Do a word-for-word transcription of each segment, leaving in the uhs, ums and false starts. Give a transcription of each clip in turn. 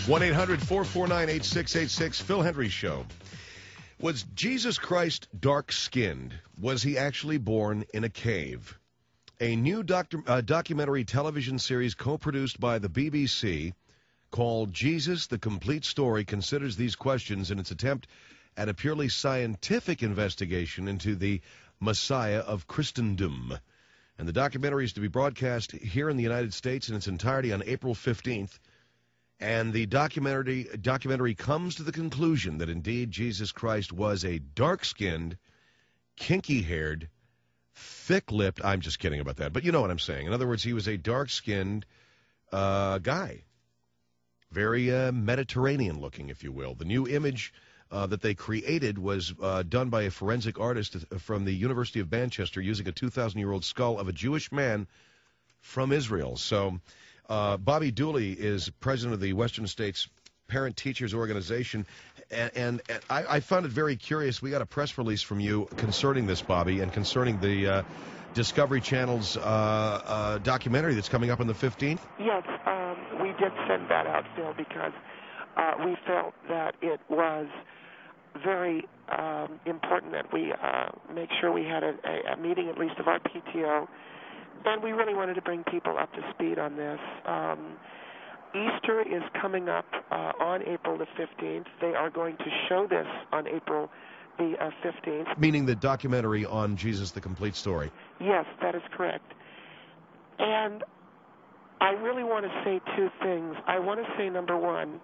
one eight hundred four four nine eight six eight six, Phil Hendrie Show. Was Jesus Christ dark-skinned? Was he actually born in a cave? A new docu- uh, documentary television series co-produced by the B B C called Jesus, the Complete Story considers these questions in its attempt at a purely scientific investigation into the Messiah of Christendom. And the documentary is to be broadcast here in the United States in its entirety on April fifteenth. And the documentary documentary comes to the conclusion that indeed Jesus Christ was a dark-skinned, kinky-haired, thick-lipped, I'm just kidding about that, but you know what I'm saying. In other words, he was a dark-skinned uh, guy. Very uh, Mediterranean-looking, if you will. The new image uh, that they created was uh, done by a forensic artist from the University of Manchester using a two thousand year old skull of a Jewish man from Israel. So uh, Bobby Dooley is president of the Western States Parent Teachers Organization, and, and, and I, I found it very curious. We got a press release from you concerning this, Bobby, and concerning the uh, Discovery Channel's uh, uh, documentary that's coming up on the fifteenth. Yes, um, we did send that out, Phil, because uh, we felt that it was very um, important that we uh, make sure we had a, a meeting, at least of our P T O, and we really wanted to bring people up to speed on this. Um, Easter is coming up uh, on April the fifteenth. They are going to show this on April the uh, fifteenth. Meaning the documentary on Jesus, the Complete Story. Yes, that is correct. And I really want to say two things. I want to say, number one,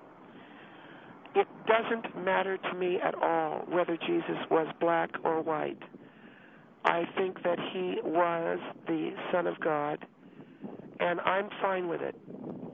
it doesn't matter to me at all whether Jesus was black or white. I think that he was the Son of God, and I'm fine with it.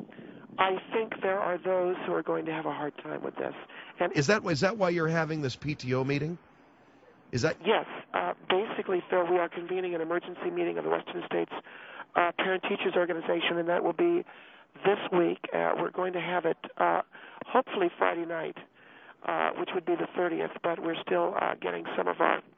I think there are those who are going to have a hard time with this. And is that is that why you're having this P T O meeting? Is that yes? Uh, basically, Phil, we are convening an emergency meeting of the Western States uh, Parent Teachers Organization, and that will be this week. Uh, we're going to have it uh, hopefully Friday night, uh, which would be the thirtieth. But we're still uh, getting some of our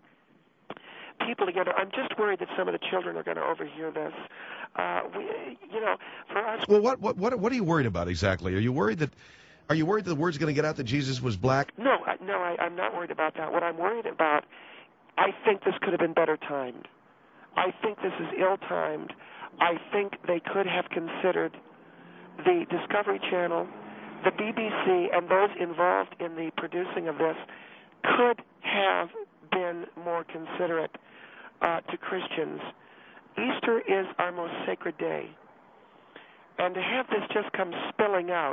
people together. I'm just worried that some of the children are going to overhear this. Uh, we, you know, for us. Well, what what what what are you worried about exactly? Are you worried that are you worried that the word's going to get out that Jesus was black? No, I, no, I, I'm not worried about that. What I'm worried about, I think this could have been better timed. I think this is ill-timed. I think they could have considered the Discovery Channel, the B B C, and those involved in the producing of this could have been more considerate uh, to Christians. Easter is our most sacred day, and to have this just come spilling out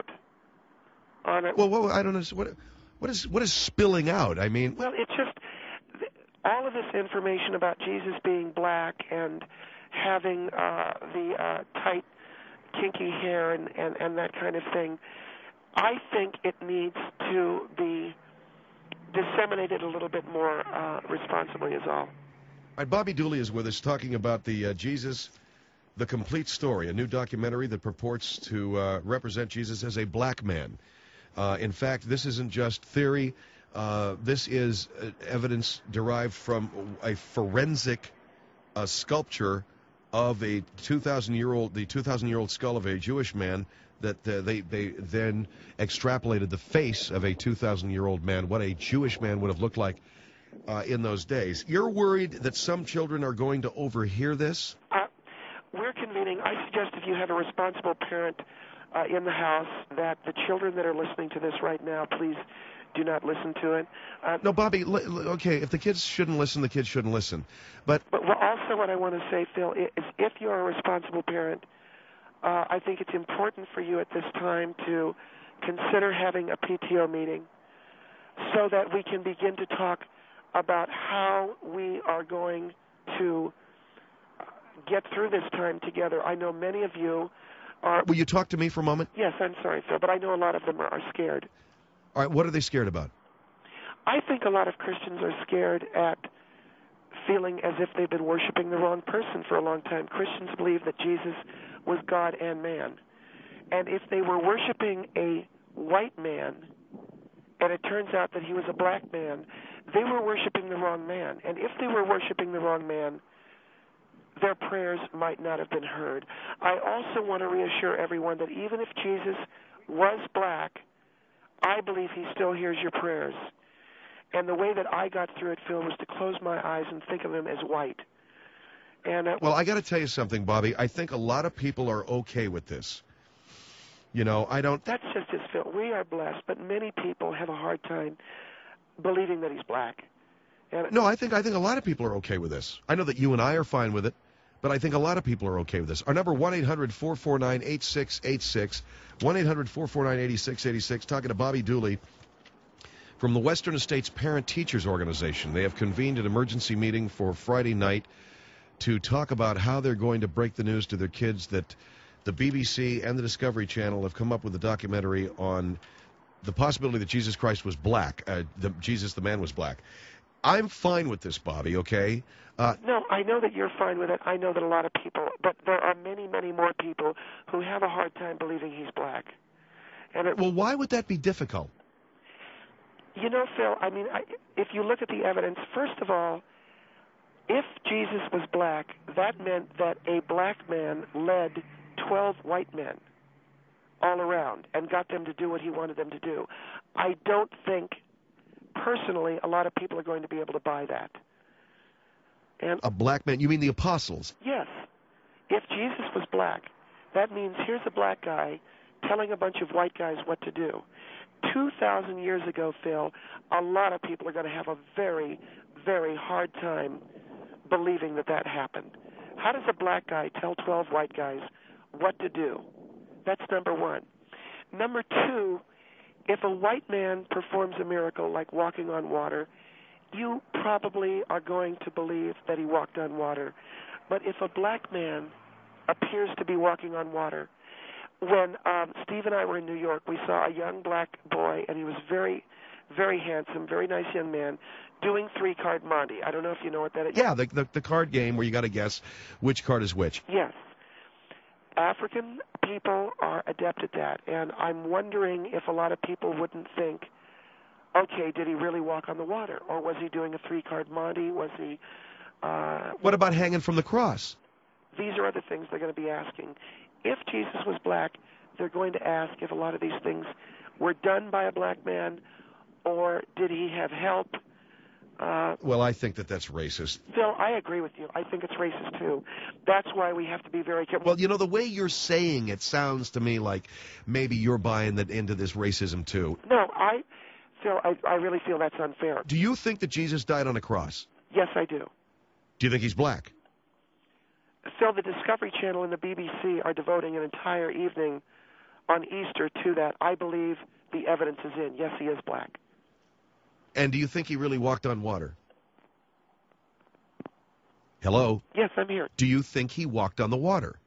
on it. Well, well I don't know what what is what is spilling out. I mean, well, it's just all of this information about Jesus being black and having uh, the uh, tight, kinky hair and, and, and that kind of thing. I think it needs to be disseminated a little bit more uh, responsibly is all. All right, Bobby Dooley is with us talking about the uh, Jesus, the Complete Story, a new documentary that purports to uh, represent Jesus as a black man. Uh, in fact, this isn't just theory. Uh, this is uh, evidence derived from a forensic uh, sculpture of a two thousand year old, the two thousand year old skull of a Jewish man. That uh, they they then extrapolated the face of a two thousand year old man, what a Jewish man would have looked like uh, in those days. You're worried that some children are going to overhear this? Uh, we're convening. I suggest if you have a responsible parent uh, in the house, that the children that are listening to this right now, please do not listen to it. Uh, no, Bobby, li- li- okay, if the kids shouldn't listen, the kids shouldn't listen. But, but well, also what I want to say, Phil, is if you're a responsible parent, Uh, I think it's important for you at this time to consider having a P T O meeting so that we can begin to talk about how we are going to get through this time together. I know many of you are... Will you talk to me for a moment? Yes, I'm sorry, Phil, but I know a lot of them are, are scared. All right, what are they scared about? I think a lot of Christians are scared at feeling as if they've been worshiping the wrong person for a long time. Christians believe that Jesus was God and man. And if they were worshiping a white man, and it turns out that he was a black man, they were worshiping the wrong man. And if they were worshiping the wrong man, their prayers might not have been heard. I also want to reassure everyone that even if Jesus was black, I believe he still hears your prayers. And the way that I got through it, Phil, was to close my eyes and think of him as white. And uh, well, I got to tell you something, Bobby. I think a lot of people are okay with this. You know, I don't... That's just his Phil. We are blessed, but many people have a hard time believing that he's black. And no, I think I think a lot of people are okay with this. I know that you and I are fine with it, but I think a lot of people are okay with this. Our number, one eight hundred four four nine eight six eight six, one eight hundred four four nine eight six eight six, talking to Bobby Dooley from the Western States Parent Teachers Organization. They have convened an emergency meeting for Friday night to talk about how they're going to break the news to their kids that the B B C and the Discovery Channel have come up with a documentary on the possibility that Jesus Christ was black, uh, the, Jesus the man was black. I'm fine with this, Bobby, okay? Uh, no, I know that you're fine with it. I know that a lot of people, but there are many, many more people who have a hard time believing he's black. And it, well, why would that be difficult? You know, Phil, I mean, I, if you look at the evidence, first of all, if Jesus was black, that meant that a black man led twelve white men all around and got them to do what he wanted them to do. I don't think, personally, a lot of people are going to be able to buy that. And a black man? You mean the apostles? Yes. If Jesus was black, that means here's a black guy telling a bunch of white guys what to do. two thousand years ago, Phil, a lot of people are going to have a very, very hard time believing that that happened. How does a black guy tell twelve white guys what to do? That's number one. Number two, if a white man performs a miracle like walking on water, you probably are going to believe that he walked on water. But if a black man appears to be walking on water, when um, Steve and I were in New York, we saw a young black boy, and he was very, very handsome, very nice young man, doing three-card Monte. I don't know if you know what that is. Yeah, the, the, the card game where you got to guess which card is which. Yes. African people are adept at that, and I'm wondering if a lot of people wouldn't think, okay, did he really walk on the water, or was he doing a three-card Monte? Was he... Uh, what about hanging from the cross? These are other things they're going to be asking. If Jesus was black, they're going to ask if a lot of these things were done by a black man, or did he have help? Uh, well, I think that that's racist. Phil, I agree with you. I think it's racist, too. That's why we have to be very careful. Well, you know, the way you're saying it sounds to me like maybe you're buying that into this racism, too. No, I, Phil, I, I really feel that's unfair. Do you think that Jesus died on a cross? Yes, I do. Do you think he's black? Phil, the Discovery Channel and the B B C are devoting an entire evening on Easter to that. I believe the evidence is in. Yes, he is black. And do you think he really walked on water? Hello? Yes, I'm here. Do you think he walked on the water?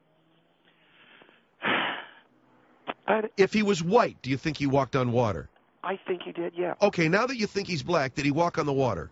I, if he was white, do you think he walked on water? I think he did, yeah. Okay, now that you think he's black, did he walk on the water?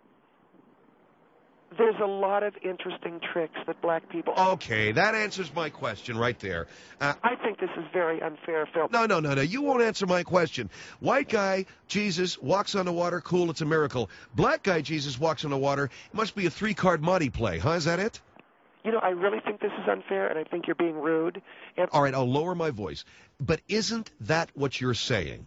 There's a lot of interesting tricks that black people... Okay, that answers my question right there. Uh, I think this is very unfair, Phil. No, no, no, no. You won't answer my question. White guy, Jesus, walks on the water. Cool, it's a miracle. Black guy, Jesus, walks on the water. It must be a three-card Monte play, huh? Is that it? You know, I really think this is unfair, and I think you're being rude. And... All right, I'll lower my voice. But isn't that what you're saying?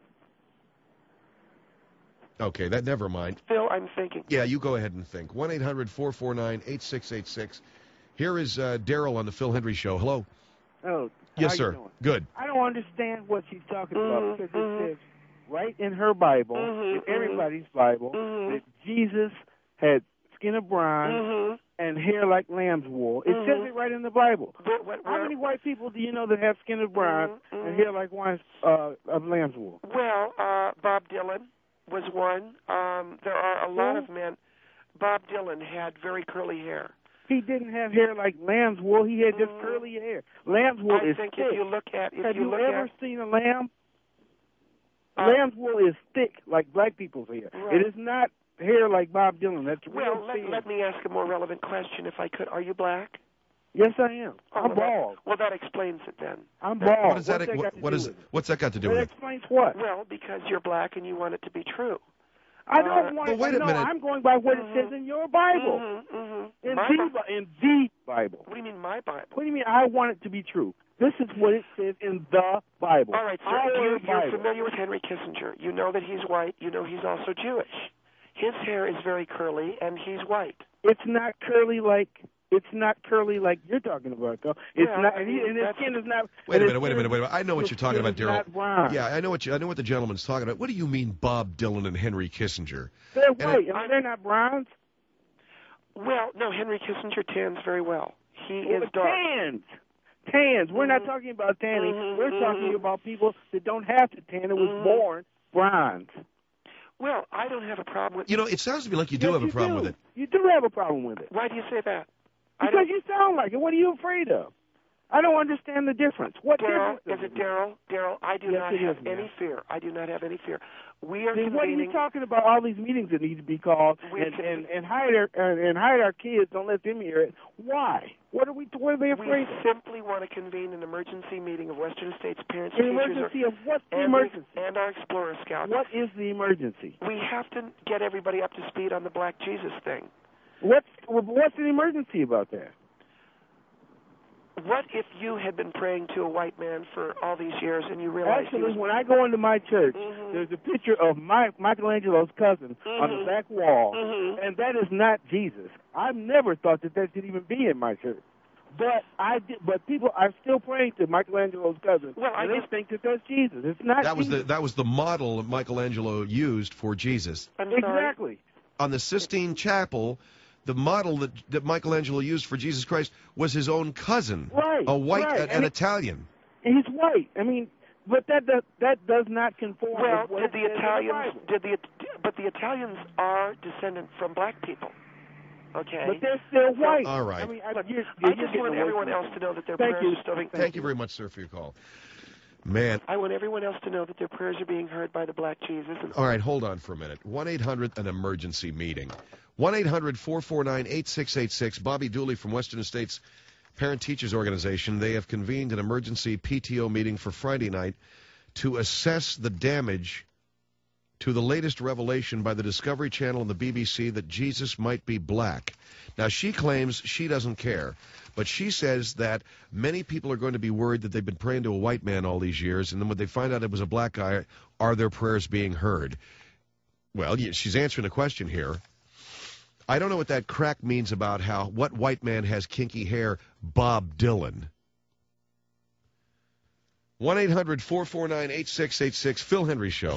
Okay, that never mind. Phil, I'm thinking. Yeah, you go ahead and think. one eight hundred four four nine eight six eight six. Here is uh, Daryl on the Phil Hendry Show. Hello. Oh, yes, how sir. You doing? Good. I don't understand what she's talking mm-hmm, about because mm-hmm. it says right in her Bible, mm-hmm, in everybody's Bible, mm-hmm. that Jesus had skin of bronze mm-hmm. and hair like lamb's wool. It mm-hmm. says it right in the Bible. Where, where, How many white people do you know that have skin of bronze mm-hmm. and hair like wine uh, of lamb's wool? Well, uh, Bob Dylan was one. Um, there are a lot of men. Bob Dylan had very curly hair. He didn't have hair like lamb's wool. He had just mm. curly hair. Lamb's wool I is think thick. if you look at, if have you, you look ever at, seen a lamb? Uh, lamb's wool is thick like black people's hair. Right. It is not hair like Bob Dylan. That's real well, let, thin. let me ask a more relevant question, if I could. Are you black? Yes, I am. Oh, I'm well, bald. That, well, that explains it then. I'm bald. What is that? What's that, what, got to what do is? with it? What's that got to do That with it? explains what? Well, because you're black and you want it to be true. I don't uh, want but wait to a know. minute. I'm going by what mm-hmm. it says in your Bible. Mm-hmm, mm-hmm. In my the Bi- in the Bible. What do you mean my Bible? What do you mean I want it to be true? This is what it says in the Bible. All right, sir. Our You, you're Bible. familiar with Henry Kissinger. You know that he's white. You know he's also Jewish. His hair is very curly, and he's white. It's not curly like it's not curly like you're talking about, though. It's Well, not, I and, he, mean, and his that's- skin is not. Wait a and minute, his wait a skin minute, is- wait a minute. I know what his you're talking skin about, is Daryl. not brown. Yeah, I know what you, I know what the gentleman's talking about. What do you mean, Bob Dylan and Henry Kissinger? They're And white. it- I mean, they're not browns. Well, no, Henry Kissinger tans very well. He Well, is dark. tans. Tans. We're not Mhm. talking about tanning. Mhm, We're talking mhm. about people that don't have to tan and was Mhm. born bronze. Well, I don't have a problem with. You know, it sounds to me like you do Yes, have a you problem do. with it. You do have a problem with it. Why do you say that? I Because don't. you sound like it. What are you afraid of? I don't understand the difference. What Daryl, difference is does it Daryl? Daryl, I do Yes, not it have is, ma'am. any fear. I do not have any fear. We are Then what are you convening. talking about? All these meetings that need to be called We and can- and and hide our and, and hide our kids. Don't let them hear it. Why? What are we? What are they We afraid of? simply want to convene an emergency meeting of Western States parents, An teachers, emergency of what's the and, emergency? and our Explorer Scouts. What is the emergency? We have to get everybody up to speed on the Black Jesus thing. What's what's an emergency about that? What if you had been praying to a white man for all these years and you realized he Actually, was... when I go into my church, Mhm. there's a picture of my Michelangelo's cousin on the Mhm. back wall, Mhm. and that is not Jesus. I've never thought that that should even be in my church. But I did, but people are still praying to Michelangelo's cousin, Well, I and they just- think that that's Jesus. It's not. That was the Jesus. that was the model that Michelangelo used for Jesus. I'm sorry? Exactly. On the Sistine Chapel, the model that, that Michelangelo used for Jesus Christ was his own cousin, Right, a white, right. an, And an it- Italian. And he's white. I mean, but that does, that does not conform. Well, with what did it the says in Italians... Bible. Did the But the Italians are descendant from black people. Okay? But they're still white. All right. I mean, I, Look, you're, I you're just getting want away everyone from else it. to know that their Thank prayers you. are still being... Thank you very much, sir, for your call. Man, I want everyone else to know that their prayers are being heard by the Black Jesus. And all right, hold on for a minute. one eight hundred an emergency meeting. one eight hundred four four nine eight six eight six. Bobby Dooley from Western Estates Parent Teachers Organization. They have convened an emergency P T O meeting for Friday night to assess the damage to the latest revelation by the Discovery Channel and the B B C that Jesus might be black. Now, she claims she doesn't care, but she says that many people are going to be worried that they've been praying to a white man all these years, and then when they find out it was a black guy, are their prayers being heard? Well, yeah, she's answering a question here. I don't know what that crack means about how, what white man has kinky hair, Bob Dylan. one eight hundred four four nine eight six eight six, Phil Henry Show.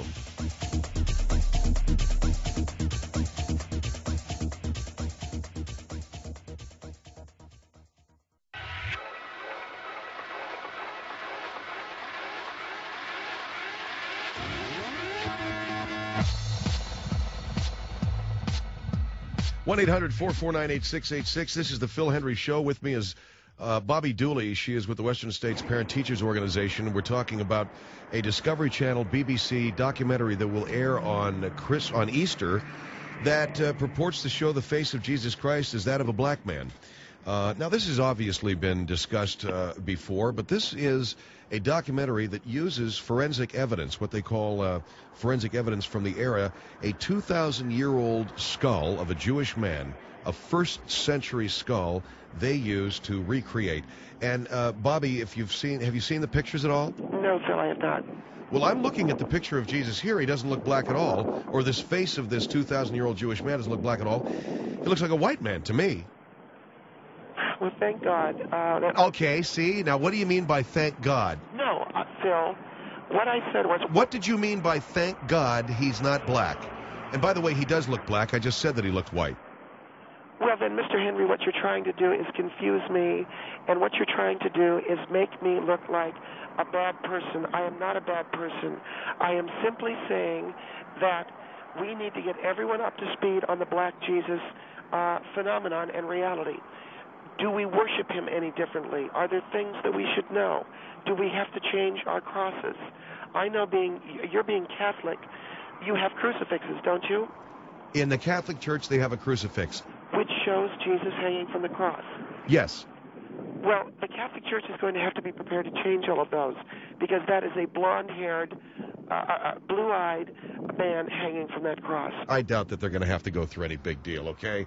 one eight hundred four four nine eight six eight six. This is the Phil Henry Show. With me is uh, Bobby Dooley. She is with the Western States Parent Teachers Organization. We're talking about a Discovery Channel B B C documentary that will air on Chris on Easter that uh, purports to show the face of Jesus Christ as that of a black man. Uh, now, this has obviously been discussed uh, before, but this is a documentary that uses forensic evidence, what they call uh, forensic evidence from the era, a two thousand year old skull of a Jewish man, a first century skull they used to recreate. And, uh, Bobby, if you've seen, have you seen the pictures at all? No, Phil, I have not. Well, I'm looking at the picture of Jesus here. He doesn't look black at all, or this face of this two thousand year old Jewish man doesn't look black at all. He looks like a white man to me. Well, thank God. Uh, that, Okay, see? Now, what do you mean by thank God? No, uh, Phil, what I said was... What did you mean by thank God he's not black? And by the way, he does look black. I just said that he looked white. Well, then, Mister Henry, what you're trying to do is confuse me, and what you're trying to do is make me look like a bad person. I am not a bad person. I am simply saying that we need to get everyone up to speed on the Black Jesus uh, phenomenon and reality. Do we worship him any differently? Are there things that we should know? Do we have to change our crosses? I know being you're being Catholic, you have crucifixes, don't you? In the Catholic Church, they have a crucifix. Which shows Jesus hanging from the cross. Yes. Well, the Catholic Church is going to have to be prepared to change all of those because that is a blonde-haired, uh, uh, blue-eyed man hanging from that cross. I doubt that they're going to have to go through any big deal, okay?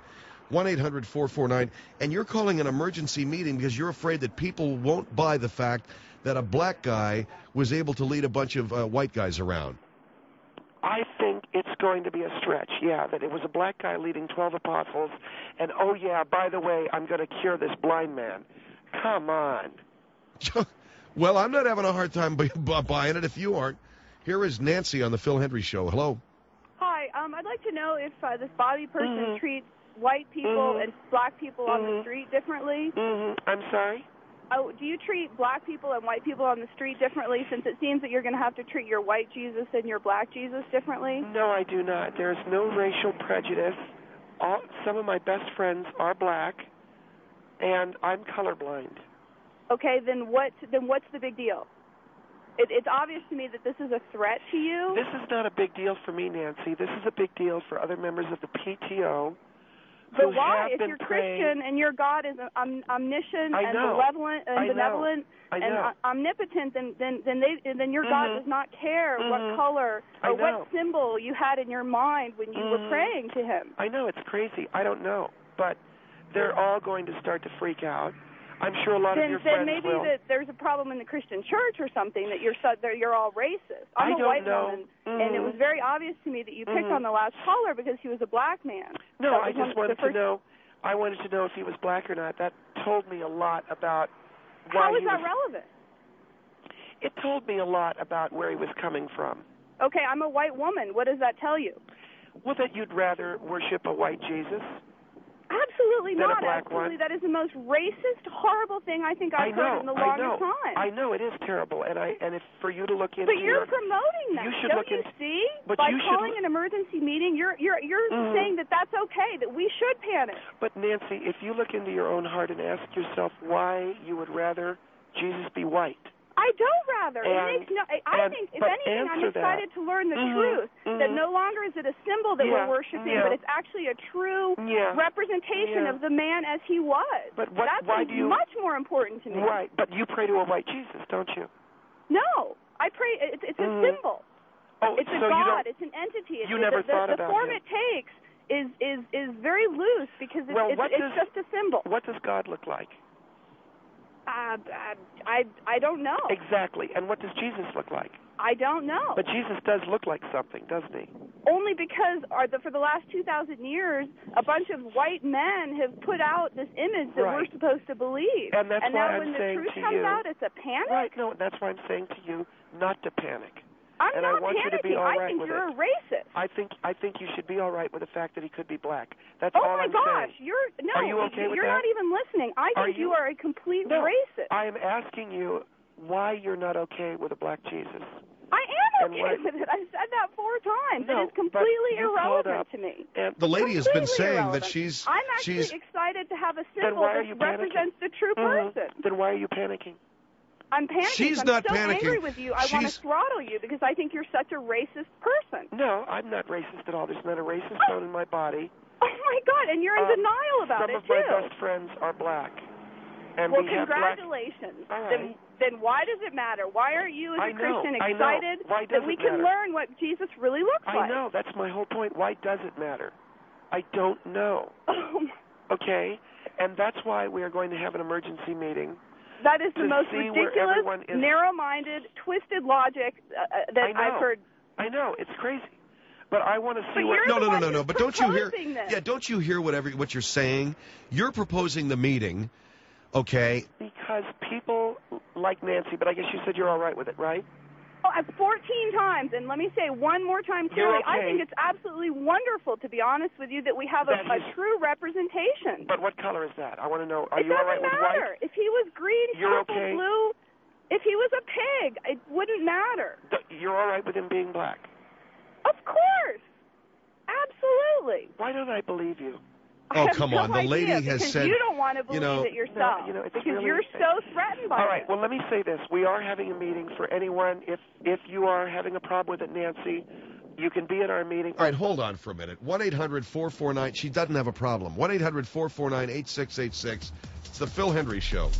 one eight hundred four four nine. And you're calling an emergency meeting because you're afraid that people won't buy the fact that a black guy was able to lead a bunch of uh, white guys around. I think it's going to be a stretch, yeah, that it was a black guy leading twelve apostles, and, oh, yeah, by the way, I'm going to cure this blind man. Come on. Well, I'm not having a hard time bu- bu- buying it if you aren't. Here is Nancy on the Phil Hendry Show. Hello. Hi. Um, I'd like to know if uh, this Bobby person Mhm. treats white people Mhm. and black people on the Mhm. street differently. Mm-hmm. I'm sorry? Oh, do you treat black people and white people on the street differently, since it seems that you're going to have to treat your white Jesus and your black Jesus differently? No, I do not. There's no racial prejudice. All, some of my best friends are black, and I'm colorblind. Okay, then what? Then what's the big deal? It, it's obvious to me that this is a threat to you. This is not a big deal for me, Nancy. This is a big deal for other members of the P T O. But who why? have If been you're praying- Christian and your God is om- omniscient I and know. benevolent and I know. benevolent I and know. o- omnipotent, then then then they then your God Mhm. does not care Mhm. what color I or what know. symbol you had in your mind when you were Mhm. praying to Him. I know, it's crazy. I don't know. But they're all going to start to freak out. I'm sure a lot Then of your then friends maybe will. that there's a problem in the Christian church or something, that you're so, that you're all racist. I'm I a don't white know. woman, and it Mhm. was very obvious to me that you picked Mhm. on the last caller because he was a black man. No, That I was one- just the wanted to first- know. I wanted to know if he was black or not. That told me a lot about why How is he that was. relevant? It told me a lot about where he was coming from. Okay, I'm a white woman. What does that tell you? Well, that you'd rather worship a white Jesus. Absolutely Than a not. black Absolutely, one. that is the most racist, horrible thing I think I've I know. heard in the I longest know. time. I know it is terrible, and I and if for you to look into. But you're your, promoting that. You should Don't look you into- see? but By you should calling look- an emergency meeting, you're you're you're Mhm. saying that that's okay, that we should panic. But Nancy, if you look into your own heart and ask yourself why you would rather Jesus be white. I don't rather. And- it makes no. I I and- think, if but anything, I'm answer that. excited to learn the Mhm, truth. That mhm. no longer is it a symbol that Yeah, we're worshiping, yeah. but it's actually a true Yeah. representation Yeah. of the man as he was. But what- That's why do you- much more important to me. Right, but you pray to a white Jesus, don't you? No, I pray. It's, it's a Mhm. symbol. Oh, It's a so you God. don't. It's an entity. It's, You the, never the, thought the, about the form him. it takes is is is very loose because it's, Well, it's, what it's does- just a symbol. What does God look like? Uh, I I don't know. Exactly. And what does Jesus look like? I don't know. But Jesus does look like something, doesn't he? Only because are the, for the last two thousand years, a bunch of white men have put out this image that we're Right. supposed to believe. And that's and why now I'm when the saying truth to comes you- out, it's a panic. Right. No, that's why I'm saying to you not to panic. I'm and I not want panicking. you to be all I right think with you're it. a racist. I think I think you should be all right with the fact that he could be black. That's Oh all my I'm gosh, saying. you're no, Are you okay with you're that? not even listening. I Are think you- you are a complete No, racist. I am asking you why you're not okay with a black Jesus. I am And okay what- with it. I've said that four times. No, it is but completely you called irrelevant up to me. And The lady has been Completely saying irrelevant. that she's I'm actually she's excited to have a Then symbol why are that you panicking? represents the true Mhm. person. Then why are you panicking? I'm panicking. She's I'm not so panicking. angry with you. I want to She's- throttle you because I think you're such a racist person. No, I'm not racist at all. There's not a racist bone in my body. Oh my God! And you're in Um, denial about Some it of too. my best friends are black, and well, we have black. congratulations. All right. Then, then why does it matter? Why aren't you, as a I know, Christian, I know. excited Why that does we it can matter? learn what Jesus really looks I like? know. That's my whole point. Why does it matter? I don't know. Oh my- Okay, and that's why we are going to have an emergency meeting. That is the To most see where ridiculous, everyone is- narrow-minded, twisted logic uh, uh, that I know. I've heard. I know it's crazy, but I want to see But what. you're no, the no, no, one no, no. who's But don't you hear? proposing this. Yeah, don't you hear whatever what you're saying? You're proposing the meeting, okay? Because people like Nancy, but I guess you said you're all right with it, right? Oh, uh, fourteen times, and let me say one more time You're clearly, I okay. think it's absolutely wonderful, to be honest with you, that we have a, That a is- true representation. But what color is that? I want to know. Are it you all doesn't right with matter. white? If he was green, You're purple, okay? blue, if he was a pig, it wouldn't matter. Th- You're all right with him being black? Of course. Absolutely. Why don't I believe you? Oh, I have come no on. The idea, lady has because said, you don't want to you believe know- it yourself. No, you know, it's because really- you're so threatened by All right. it. Well, let me say this: we are having a meeting for anyone. If if you are having a problem with it, Nancy, you can be at our meeting. All right, hold on for a minute. one eight hundred four four nine She doesn't have a problem. one eight hundred four four nine eight six eight six It's the Phil Hendry Show.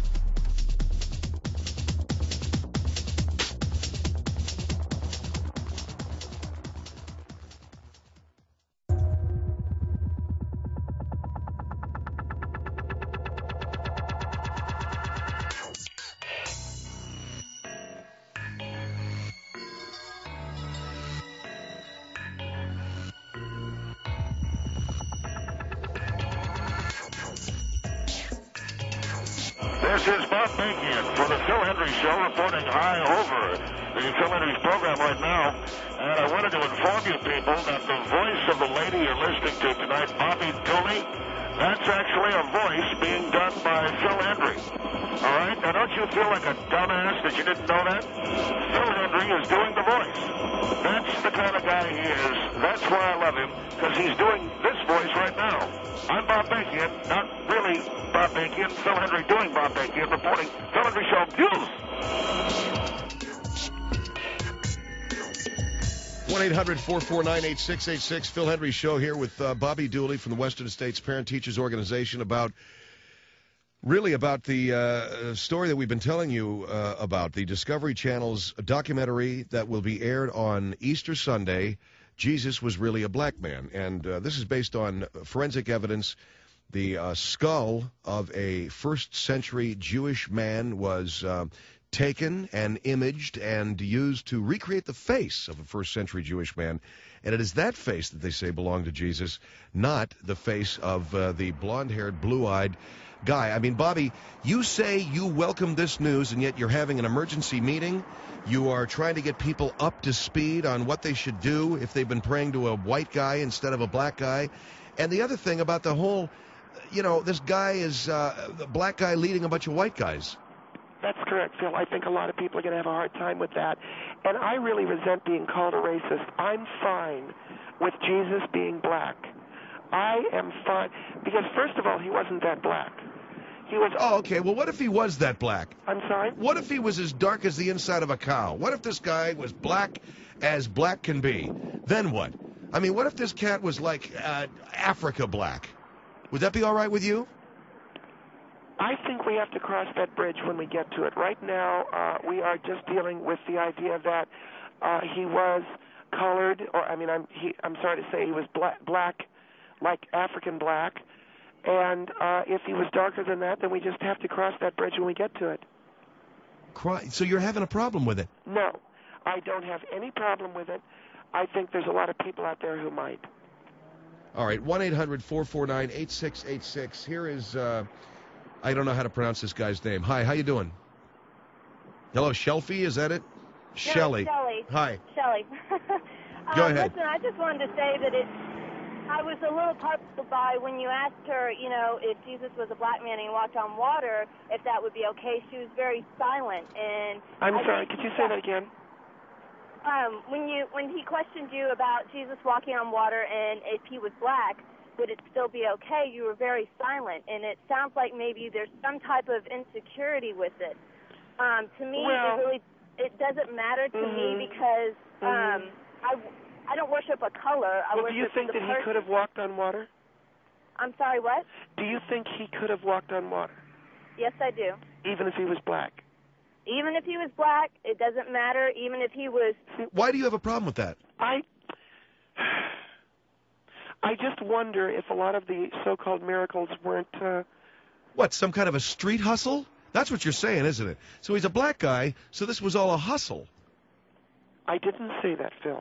This is Bob Bakian for the Phil Hendry Show, reporting high over the Phil Hendry's program right now. And I wanted to inform you people that the voice of the lady you're listening to tonight, Bobby Dooley, that's actually a voice being done by Phil Hendry. All right? Now, don't you feel like a dumbass that you didn't know that? Phil Hendry is doing the voice. That's the kind of guy he is. That's why I love him, because he's doing this voice right now. I'm Bob Bakian, not really Bob Bakian, Phil Hendry doing Bob Bakian, reporting Phil Hendry Show News. one eight hundred four four nine eight six eight six, Phil Hendry Show here with uh, Bobby Dooley from the Western States Parent Teachers Organization about, really about the uh, story that we've been telling you uh, about, the Discovery Channel's documentary that will be aired on Easter Sunday, Jesus Was Really a Black Man. And uh, this is based on forensic evidence. The uh, skull of a first century Jewish man was uh, taken and imaged and used to recreate the face of a first century Jewish man. And it is that face that they say belonged to Jesus, not the face of uh, the blonde-haired, blue-eyed guy. I mean, Bobby, you say you welcome this news, and yet you're having an emergency meeting. You are trying to get people up to speed on what they should do if they've been praying to a white guy instead of a black guy. And the other thing about the whole, you know, this guy is uh, a black guy leading a bunch of white guys. That's correct, Phil. I think a lot of people are going to have a hard time with that. And I really resent being called a racist. I'm fine with Jesus being black. I am fine. Because, first of all, he wasn't that black. He was. Oh, okay. Well, what if he was that black? I'm sorry? What if he was as dark as the inside of a cow? What if this guy was black as black can be? Then what? I mean, what if this cat was like uh, Africa black? Would that be all right with you? I think we have to cross that bridge when we get to it. Right now, uh, we are just dealing with the idea that uh, he was colored, or I mean, I'm he, I'm sorry to say he was black, black like African black, and uh, if he was darker than that, then we just have to cross that bridge when we get to it. Cry. So you're having a problem with it? No, I don't have any problem with it. I think there's a lot of people out there who might. All right, one eight hundred four four nine eight six eight six. Here is. Uh, I don't know how to pronounce this guy's name. Hi, how you doing? Hello, Shelfie, is that it? No, Shelley. Shelley. Hi. Shelley. Go um, ahead. Listen, I just wanted to say that it. I was a little puzzled by when you asked her, you know, if Jesus was a black man and he walked on water, if that would be okay. She was very silent, and. I'm I sorry. think Could you say that again? Um, when you when he questioned you about Jesus walking on water and if he was black, would it still be okay? You were very silent, and it sounds like maybe there's some type of insecurity with it. Um, to me, Well, it really it doesn't matter to mm-hmm. me because um, Mm-hmm. I I don't worship a color. I Well, worship do you think the that person. he could have walked on water? I'm sorry, what? Do you think he could have walked on water, Yes, I do. even if he was black? Even if he was black, it doesn't matter. Even if he was. Why do you have a problem with that? I I just wonder if a lot of the so-called miracles weren't. Uh, What, some kind of a street hustle? That's what you're saying, isn't it? So he's a black guy, so this was all a hustle. I didn't say that, Phil.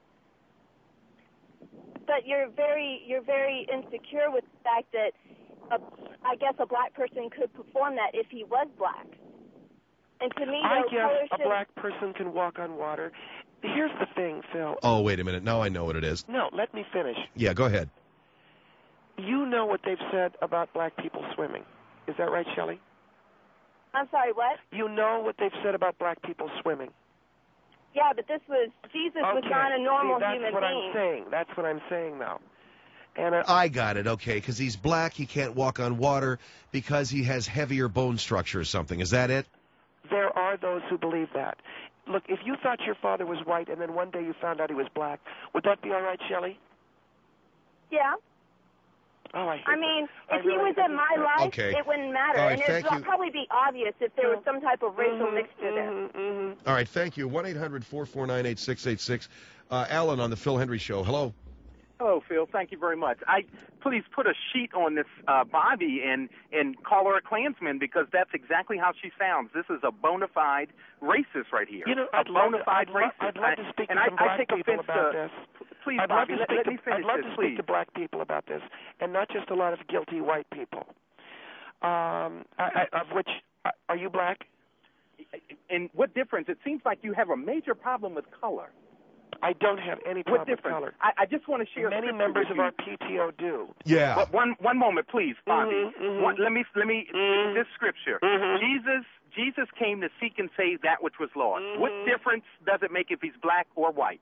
But you're very you're very insecure with the fact that a, I guess a black person could perform that if he was black. And to me, I no, guess color a should. black person can walk on water. Here's the thing, Phil. Oh, wait a minute. Now I know what it is. No, let me finish. Yeah, go ahead. You know what they've said about black people swimming. Is that right, Shelley? I'm sorry, what? You know what they've said about black people swimming. Yeah, but this was Jesus was Okay. not a normal See, that's human what being. I'm saying. That's what I'm saying now. And uh, I got it, okay, because he's black, he can't walk on water because he has heavier bone structure or something. Is that it? there are those who believe that. Look, if you thought your father was white and then one day you found out he was black, would that be all right, Shelley? Yeah. Oh, I hate I mean, I if he really was hate in my that. life, Okay. it wouldn't matter. All right, and it thank would you. probably be obvious if there was some type of racial Mhm, mixture there. mhm, mhm. All right, thank you. one eight hundred four four nine eight six eight six. Uh, Alan on the Phil Hendry Show. Hello. Hello, Phil. Thank you very much. I please put a sheet on this uh, Bobby and and call her a Klansman because that's exactly how she sounds. This is a bona fide racist right here. You know, a I'd love bona to, fide I'd, lo- racist. I'd love to speak and to I, some I black take people offense about to. this. Please, I'd love Bobby, to let, speak let to, me finish I'd love this, to please. speak to black people about this, and not just a lot of guilty white people, um, I, I, of which Are you black? And what difference? It seems like you have a major problem with color. I don't have any problem What with difference? color. I, I just want to share. Many scripture members with of you. our P T O do. Yeah. But one one moment, please, Bobby. Mm-hmm, mm-hmm. One, let me let me Mm-hmm. this scripture. Mm-hmm. Jesus Jesus came to seek and save that which was lost. Mm-hmm. What difference does it make if he's black or white?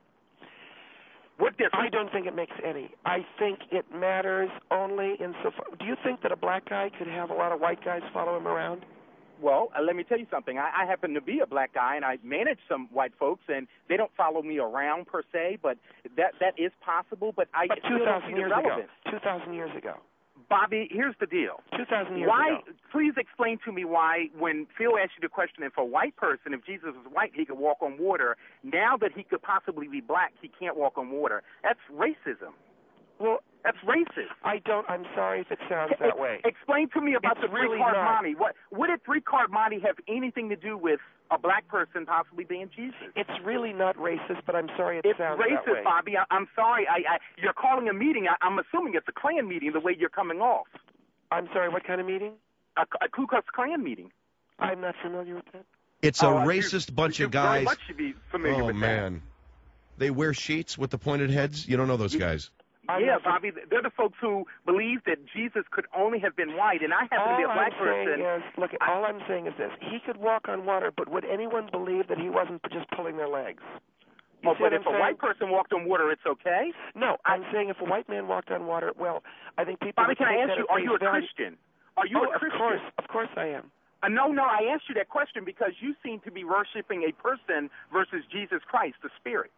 What difference? I don't think it makes any. I think it matters only in so far. Do you think that a black guy could have a lot of white guys follow him around? Well, uh, let me tell you something. I, I happen to be a black guy, and I manage some white folks, and they don't follow me around per se, but that that is possible. But I But still two don't thousand see the years ago. relevance. two thousand years ago. Bobby, here's the deal. two thousand years Why? ago. Please explain to me why, when Phil asked you the question, if a white person, if Jesus was white, he could walk on water. Now that he could possibly be black, he can't walk on water. That's racism. Well, That's racist. I don't. I'm sorry if it sounds that way. Explain to me about It's the really three-card not. Monty. What, what did three-card Monty have anything to do with a black person possibly being Jesus? It's really not racist, but I'm sorry it It's sounds that way. racist, Bobby. I, I'm sorry. I, I, you're calling a meeting. I, I'm assuming it's a Klan meeting the way you're coming off. I'm sorry, what kind of meeting? A, a Ku Klux Klan meeting. I'm not familiar with that. It's a Oh, racist you, bunch you of very guys. much should be familiar Oh, with man. They wear sheets with the pointed heads? You don't know those guys. that. I'm Yeah, not fam- Bobby. They're the folks who believe that Jesus could only have been white, and I happen to All be a black I'm saying person. is, look, I- all I'm saying is this. He could walk on water, but would anyone believe that he wasn't just pulling their legs? You Oh, see but what if I'm a saying? white person walked on water, it's okay. No, I'm saying if a white man walked on water, well, I think people Bobby, would can I take ask that you, at are face you a value. Christian? Are you Oh, a Christian? of course, of course I am. Uh, no, no, I asked you that question because you seem to be worshiping a person versus Jesus Christ, the Spirit.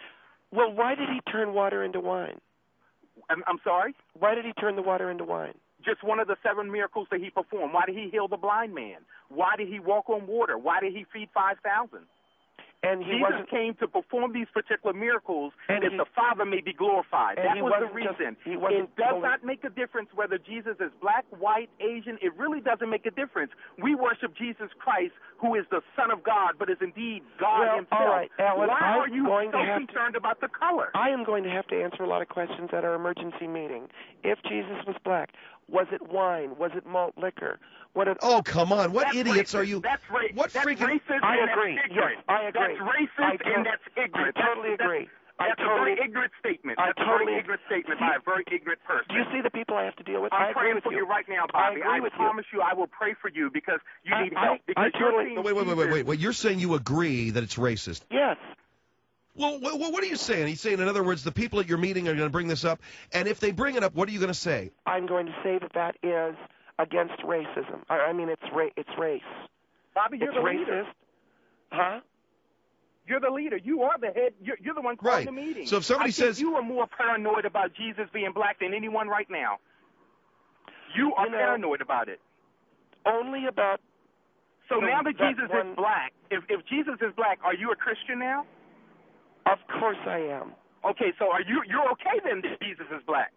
Well, why did he turn water into wine? I'm, I'm sorry? Why did he turn the water into wine? Just one of the seven miracles that he performed. Why did he heal the blind man? Why did he walk on water? Why did he feed five thousand? And he Jesus wasn't. came to perform these particular miracles And that he- the Father may be glorified. and That he was the wasn't just- reason. he wasn't It does fully- not make a difference whether Jesus is black, white, Asian. It really doesn't make a difference. We worship Jesus Christ, who is the Son of God, but is indeed God Well, himself. all right, Alan, Why I'm are you going so to have to- concerned about the color? I am going to have to answer a lot of questions at our emergency meeting. If Jesus was black, was it wine? Was it malt liquor? What? It, Oh, come on. What That's idiots racist. are you? That's, ra- What that's freaking- racist I and agree. that's ignorant. Yes, I agree. That's racist I to- and that's ignorant. I totally that's, agree. I That's, that's totally- a very ignorant statement. I That's a totally- very ignorant statement by a very ignorant person. Do you see the people I have to deal with? I I'm agree praying with for you. right now, I Bobby. agree with you. promise you. I will pray for you because you I- need I- help. I Because you're totally- seeing No, wait, wait, wait, wait, Jesus- wait, wait. You're saying you agree that it's racist. Yes. Well, what, what are you saying? He's saying, in other words, the people at your meeting are going to bring this up, and if they bring it up, what are you going to say? I'm going to say that that is against racism. I, I mean, it's ra- it's race. Bobby, you're It's the racist. leader. Huh? You're the leader. You are the head. You're, you're the one calling Right. the meeting. So if somebody I think says- you are more paranoid about Jesus being black than anyone right now. You are You know- paranoid about it. Only about. So No, now that, that Jesus one- is black, if if Jesus is black, are you a Christian now? Of course I am. Okay, so are you you're okay then that Jesus is black?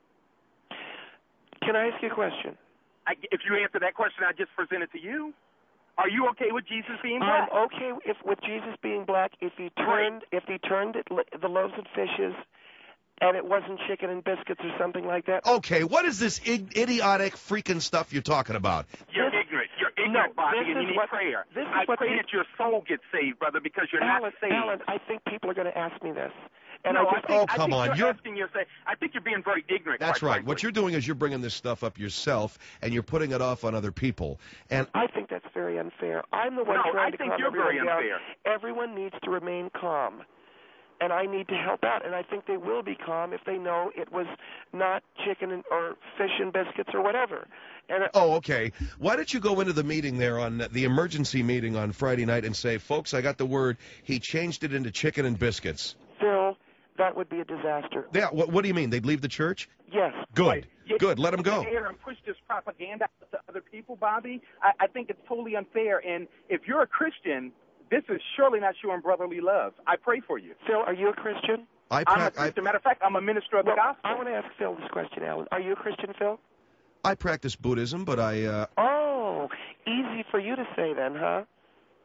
Can I ask you a question? I, if you answer that question I just presented to you, are you okay with Jesus being black? I'm okay if with Jesus being black if he turned if he turned it, the loaves and fishes, and it wasn't chicken and biscuits or something like that. Okay, what is this ig- idiotic freaking stuff you're talking about? You're This- ignorant. You're ignorant, No, Bobby, this and you is need what- prayer. this is I what pray the- that your soul gets saved, brother, because you're Alan, not saved. Alan, I think people are going to ask me this, and no, I just think, Oh, I come think on, You're, you're- asking yourself. I think you're being very ignorant. That's quite right. frankly. What you're doing is you're bringing this stuff up yourself, and you're putting it off on other people. And I think that's very unfair. I'm the one No, trying I to think calm you're very everyone down. unfair. Everyone needs to remain calm, and I need to help out. And I think they will be calm if they know it was not chicken and, or fish and biscuits or whatever. And uh, oh, okay. Why don't you go into the meeting there on the emergency meeting on Friday night and say, folks, I got the word. He changed it into chicken and biscuits. Phil, that would be a disaster. Yeah. What, what do you mean? They'd leave the church? Yes. Good. Right. Yeah, Good. Let them go. Here and push this propaganda out to other people, Bobby. I, I think it's totally unfair. And if you're a Christian, this is surely not showing brotherly love. I pray for you. Phil, are you a Christian? I, I'm a prac- I, Christian. Matter of fact, I'm a minister of the Well, gospel. I want to ask Phil this question, Alan. Are you a Christian, Phil? I practice Buddhism, but I. Uh, Oh, easy for you to say then, huh?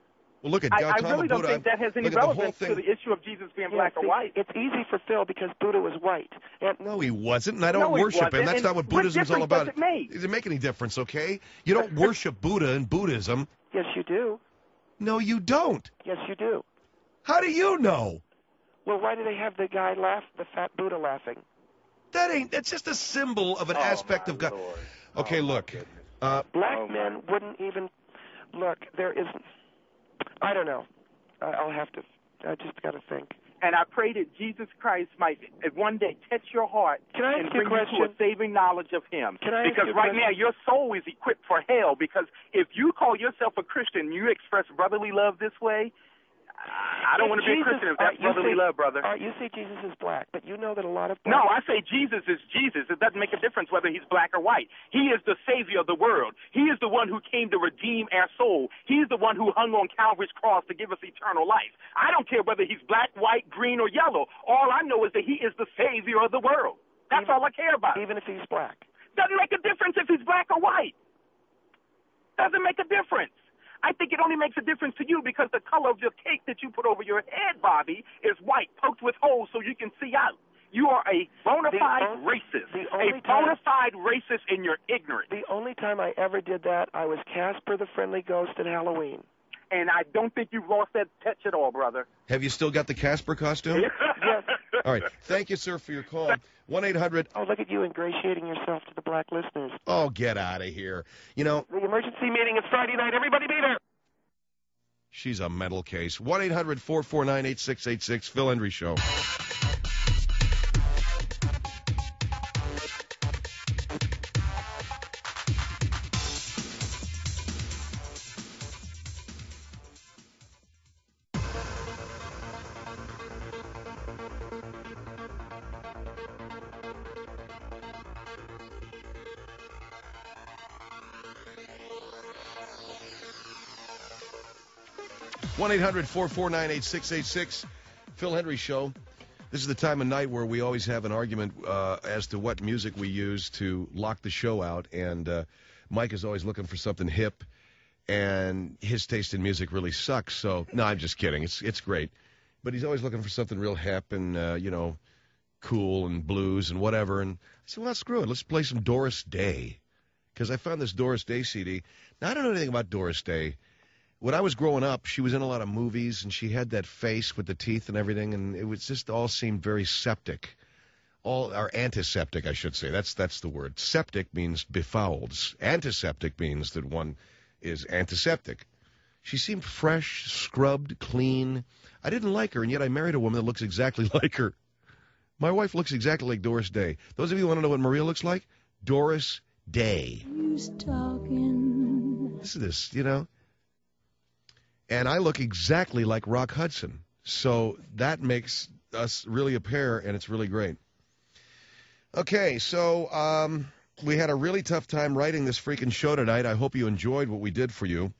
Well, look at I, I Gautama really don't Buddha. think that has any Look at the whole relevance thing. to the issue of Jesus being Yeah, black see, or white. It's easy for Phil because Buddha was white. And No, he wasn't, and I don't No, he worship him. wasn't, That's and not what what Buddhism's all difference about. does it make? It doesn't make any difference, okay? You don't worship Buddha in Buddhism. yes, you do. No, you don't. Yes, you do. How do you know? Well, why do they have the guy laugh, the fat Buddha laughing? That ain't. That's just a symbol of an Oh, aspect my of God. Lord. Okay, Oh, my look. goodness. Uh, Black Oh, my. men wouldn't even look. There is, I don't know. I- I'll have to. I just got to think. And I pray that Jesus Christ might uh, one day touch your heart Can I and ask you a bring you to a question? saving knowledge of Him. Can I ask because you a right question? now your soul is equipped for hell. Because if you call yourself a Christian, and you express brotherly love this way. I don't want to be a Jesus- Christian if all that's right, you brotherly say- love, brother. All right, you say Jesus is black, but you know that a lot of black No, I say Jesus is Jesus. It doesn't make a difference whether he's black or white. He is the Savior of the world. He is the one who came to redeem our soul. He's the one who hung on Calvary's cross to give us eternal life. I don't care whether he's black, white, green, or yellow. All I know is that he is the Savior of the world. That's Even- all I care about. even if he's black. Doesn't make a difference if he's black or white. Doesn't make a difference. I think it only makes a difference to you because the color of your cake that you put over your head, Bobby, is white, poked with holes so you can see out. You are a bona The fide on- racist. the A only time- bona fide racist, and you're ignorant. The only time I ever did that, I was Casper the Friendly Ghost at Halloween. And I don't think you've lost that touch at all, brother. have you still got the Casper costume? Yes. All right. Thank you, sir, for your call. one eight hundred Oh, look at you ingratiating yourself to the black listeners. Oh, get out of here. You know, The emergency meeting is Friday night. Everybody be there. she's a mental case. one eight hundred four four nine eight six eight six, Phil Hendry Show. one eight hundred four four nine eight six eight six, Phil Hendry Show. This is the time of night where we always have an argument uh, as to what music we use to lock the show out. And uh, Mike is always looking for something hip, and his taste in music really sucks. So, no, I'm just kidding. It's it's great. But he's always looking for something real hip and, uh, you know, cool and blues and whatever. And I said, well, screw it. Let's play some Doris Day. Because I found this Doris Day C D. Now, I don't know anything about Doris Day. When I was growing up, she was in a lot of movies, and she had that face with the teeth and everything, and it was just all seemed very septic. All or antiseptic, I should say. That's that's the word. Septic means befouled. Antiseptic means that one is antiseptic. She seemed fresh, scrubbed, clean. I didn't like her, and yet I married a woman that looks exactly like her. My wife looks exactly like Doris Day. Those of you who want to know what Maria looks like? Doris Day. Listen to this, you know. And I look exactly like Rock Hudson. So that makes us really a pair, and it's really great. Okay, so um, we had a really tough time writing this freaking show tonight. I hope you enjoyed what we did for you.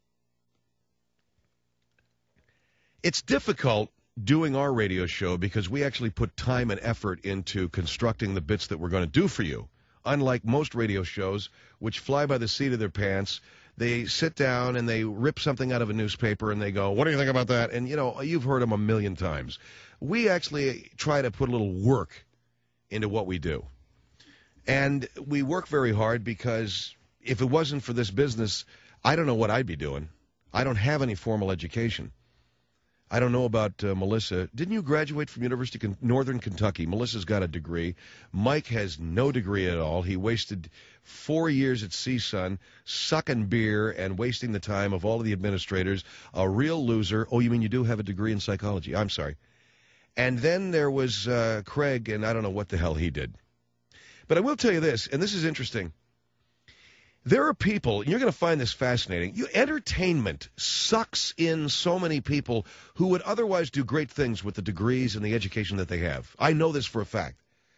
It's difficult doing our radio show because we actually put time and effort into constructing the bits that we're going to do for you. Unlike most radio shows, which fly by the seat of their pants, they sit down and they rip something out of a newspaper and they go, what do you think about that? And, you know, you've heard them a million times. We actually try to put a little work into what we do. And we work very hard because if it wasn't for this business, I don't know what I'd be doing. I don't have any formal education. I don't know about uh, Melissa. Didn't you graduate from University of Northern Kentucky? Melissa's got a degree. Mike has no degree at all. He wasted four years at C S U N sucking beer and wasting the time of all of the administrators. A real loser. Oh, you mean you do have a degree in psychology? I'm sorry. And then there was uh, Craig, and I don't know what the hell he did. But I will tell you this, and this is interesting. There are people, and you're going to find this fascinating, you, entertainment sucks in so many people who would otherwise do great things with the degrees and the education that they have. I know this for a fact.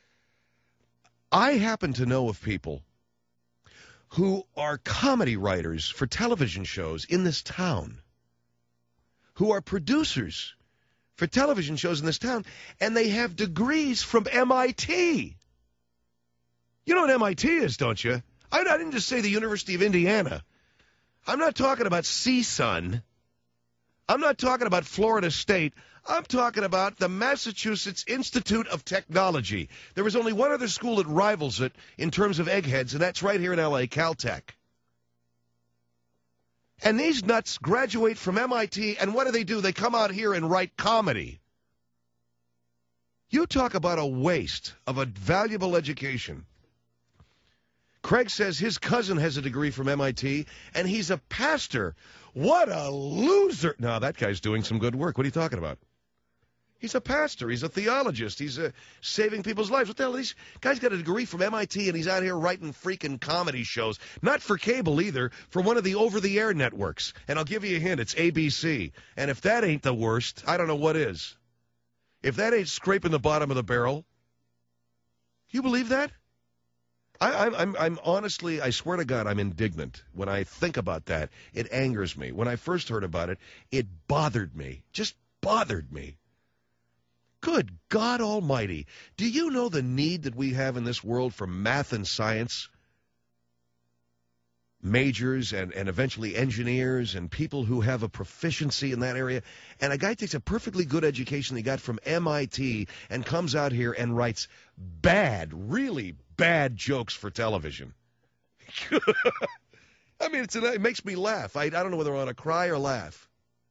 I happen to know of people who are comedy writers for television shows in this town, who are producers for television shows in this town, and they have degrees from M I T. You know what M I T is, don't you? I, I didn't just say the University of Indiana. I'm not talking about C S U N. I'm not talking about Florida State. I'm talking about the Massachusetts Institute of Technology. There is only one other school that rivals it in terms of eggheads, and that's right here in L A, Caltech. And these nuts graduate from M I T, and what do they do? They come out here and write comedy. You talk about a waste of a valuable education. Craig says his cousin has a degree from M I T, and he's a pastor. What a loser. No, that guy's doing some good work. What are you talking about? He's a pastor. He's a theologist. He's uh, saving people's lives. What the hell? This guy's got a degree from M I T, and he's out here writing freaking comedy shows. Not for cable either, for one of the over-the-air networks. And I'll give you a hint. It's A B C. And if that ain't the worst, I don't know what is. If that ain't scraping the bottom of the barrel, you believe that? I, I'm, I'm honestly, I swear to God, I'm indignant when I think about that. It angers me. When I first heard about it, it bothered me. Just bothered me. Good God Almighty. Do you know the need that we have in this world for math and science? Majors and, and eventually engineers and people who have a proficiency in that area. And a guy takes a perfectly good education he got from M I T and comes out here and writes bad, really bad jokes for television. I mean, it's an, it makes me laugh. I, I don't know whether I want to cry or laugh.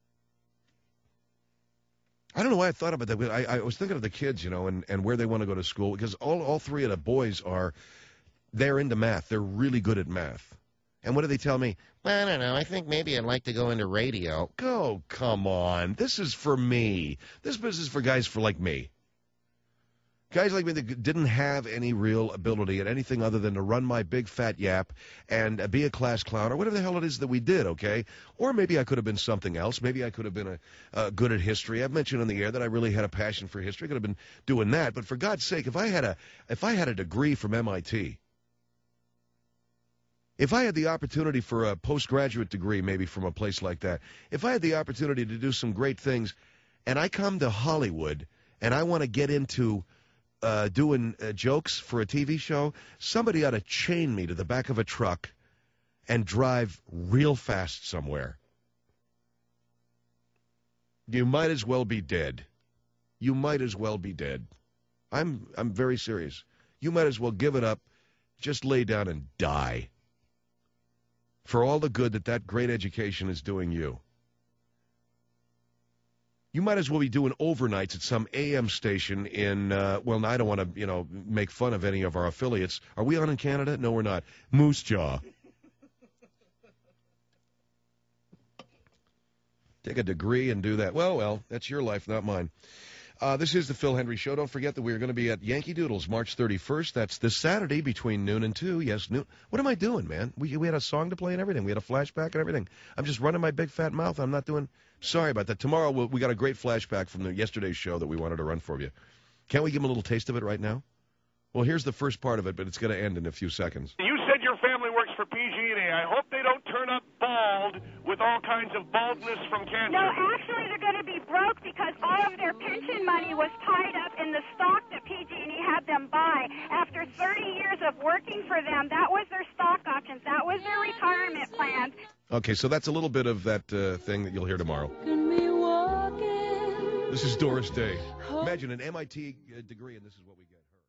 I don't know why I thought about that, but I, I was thinking of the kids, you know, and, and where they want to go to school, because all, all three of the boys are, they're into math. They're really good at math. And what do they tell me? Well, I don't know. I think maybe I'd like to go into radio. Go, come on. This is for me. This business is for guys for like me. Guys like me that didn't have any real ability at anything other than to run my big fat yap and uh, be a class clown or whatever the hell it is that we did, okay? Or maybe I could have been something else. Maybe I could have been a, uh, good at history. I've mentioned on the air that I really had a passion for history. I could have been doing that. But for God's sake, if I had a if I had a degree from M I T, if I had the opportunity for a postgraduate degree maybe from a place like that, if I had the opportunity to do some great things, and I come to Hollywood and I want to get into uh, doing uh, jokes for a T V show, somebody ought to chain me to the back of a truck and drive real fast somewhere. You might as well be dead. You might as well be dead. I'm I'm very serious. You might as well give it up, just lay down and die. For all the good that that great education is doing you. You might as well be doing overnights at some A M station in, uh, well, I don't want to, you know, make fun of any of our affiliates. Are we on in Canada? No, we're not. Moose Jaw. Take a degree and do that. Well, well, that's your life, not mine. Uh, this is the Phil Hendry Show. Don't forget that we are going to be at Yankee Doodles March thirty-first. That's this Saturday between noon and two. Yes, noon. What am I doing, man? We we had a song to play and everything. We had a flashback and everything. I'm just running my big fat mouth. I'm not doing. Sorry about that. Tomorrow we'll, we got a great flashback from the yesterday's show that we wanted to run for you. Can't we give them a little taste of it right now? Well, here's the first part of it, but it's going to end in a few seconds. You said your family works for P G and E. I hope they don't turn up bald with all kinds of baldness from cancer. No, actually, they're going to be broke because all of their pension money was tied up in the stock that P G and E had them buy. After thirty years of working for them, that was their stock options. That was their retirement plans. Okay, so that's a little bit of that uh, thing that you'll hear tomorrow. This is Doris Day. Imagine an M I T degree, and this is what we get.